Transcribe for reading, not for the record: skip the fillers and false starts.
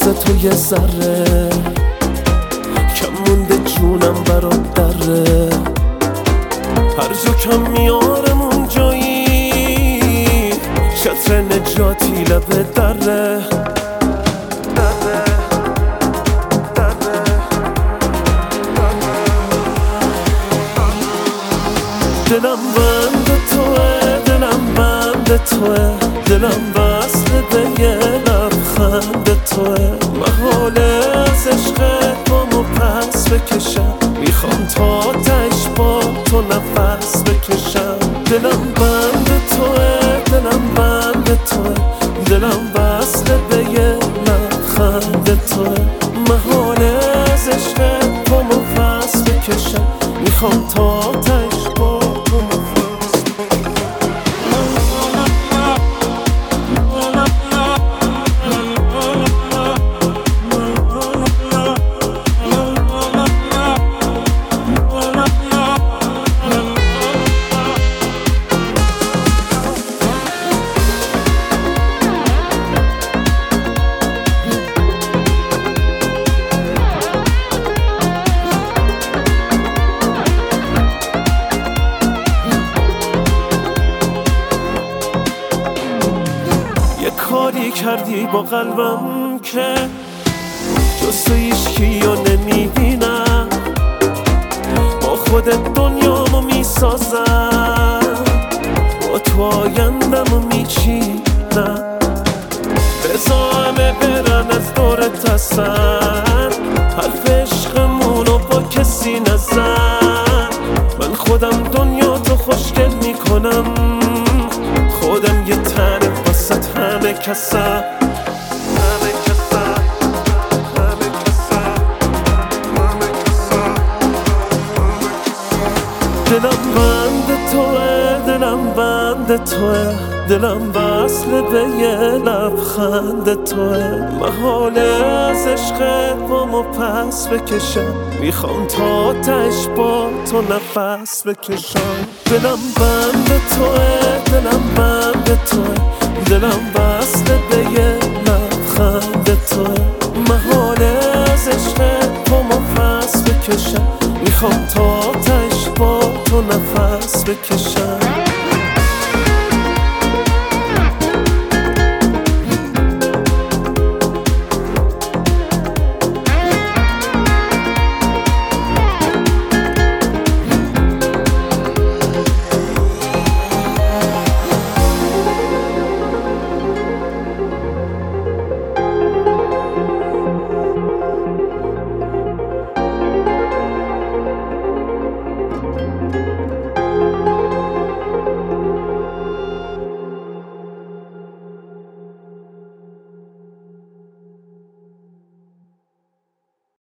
واسه تو یه ذره کم مونده جونم برات دره، هر جا کم میارم اونجایی شطر نجاتی لبه دره. دلم بند توه، دلم بند توه، دلم وصل به یه لبخند توه. محاله از عشقت بامو پس بکشم، میخوام تا تش با تو نفس بکشم. دلم بند توه، دلم بند توه، دلم وصل به یه لبخند توه. محاله از عشقت بامو پس بکشم، میخوام تا تش با کاری کردی با قلبم که جز تو هیچکی رو نمیبینم، با خودت دنیامو میسازم، با تو آیندمو میچینم. بذار همه برن از دورت هستن، حرف عشقمونو با کسی نزن. من خودم دنیا تو خوشگل میکنم، خودم یه تنه واسه همه کسم. دلم بند توه، دلم بند توه، دلم وصل به یه لبخند توه. محاله از عشقت بامو پس بکشم، میخوام تا تش با تو نفس بکشم. دلم بند توه، دلم بند توه، دلم وصل به یه لبخند توه. محاله از عشقت بامو پس بکشم، میخوام تا تش با تو نفس بکشم.